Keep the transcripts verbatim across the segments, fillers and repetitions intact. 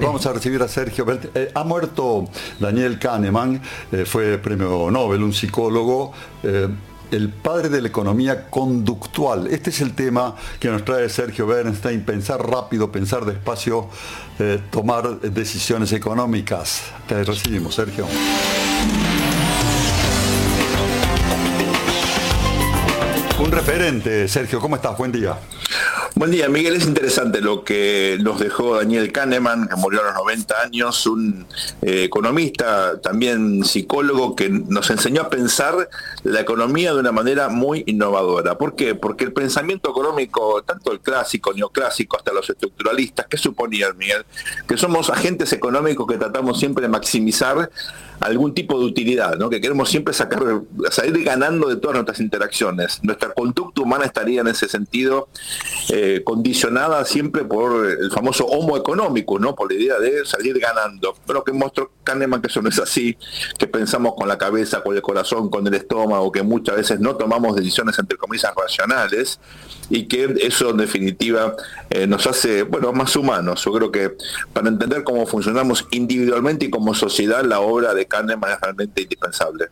vamos a recibir a Sergio Bert. Eh, ha muerto Daniel Kahneman, eh, fue premio Nobel, un psicólogo, eh, el padre de la economía conductual. Este es el tema que nos trae Sergio Bernstein: pensar rápido, pensar despacio, eh, tomar decisiones económicas. Te recibimos, Sergio. Un referente, Sergio, ¿cómo estás? Buen día. Buen día, Miguel. Es interesante lo que nos dejó Daniel Kahneman, que murió a los noventa años, un eh, economista, también psicólogo, que nos enseñó a pensar la economía de una manera muy innovadora. ¿Por qué? Porque el pensamiento económico, tanto el clásico, neoclásico, hasta los estructuralistas, ¿qué suponían, Miguel? Que somos agentes económicos que tratamos siempre de maximizar algún tipo de utilidad, ¿no? Que queremos siempre sacar, salir ganando de todas nuestras interacciones. Nuestra conducta humana estaría en ese sentido eh, condicionada siempre por el famoso homo económico, ¿no? Por la idea de salir ganando. Pero que mostró Kahneman que eso no es así, que pensamos con la cabeza, con el corazón, con el estómago, que muchas veces no tomamos decisiones entre comillas racionales, y que eso en definitiva eh, nos hace, bueno, más humanos. Yo creo que para entender cómo funcionamos individualmente y como sociedad, la obra de Kahneman es realmente indispensable.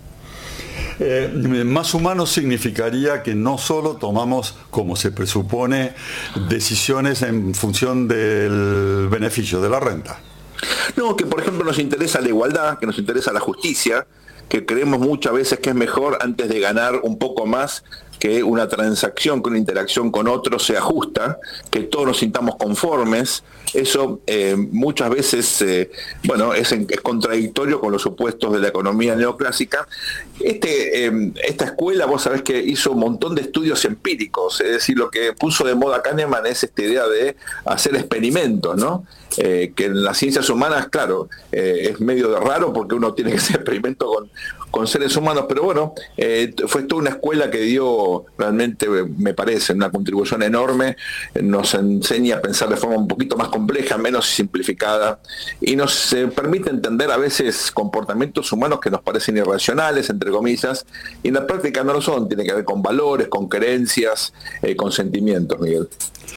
Eh, más humanos significaría que no solo tomamos, como se presupone, decisiones en función del beneficio de la renta. No, que por ejemplo nos interesa la igualdad, que nos interesa la justicia, que creemos muchas veces que es mejor, antes de ganar un poco más, que una transacción, que una interacción con otro sea justa, que todos nos sintamos conformes. Eso eh, muchas veces eh, bueno, es, en, es contradictorio con los supuestos de la economía neoclásica. Este, eh, esta escuela, vos sabés que hizo un montón de estudios empíricos, es decir, lo que puso de moda Kahneman es esta idea de hacer experimentos, ¿no? Eh, que en las ciencias humanas, claro, eh, es medio raro porque uno tiene que hacer experimentos con, con seres humanos, pero bueno, eh, fue toda una escuela que dio realmente, me parece, una contribución enorme, nos enseña a pensar de forma un poquito más compleja, menos simplificada, y nos eh, permite entender a veces comportamientos humanos que nos parecen irracionales, entre comillas, y en la práctica no lo son. Tiene que ver con valores, con creencias, eh, con sentimientos, Miguel.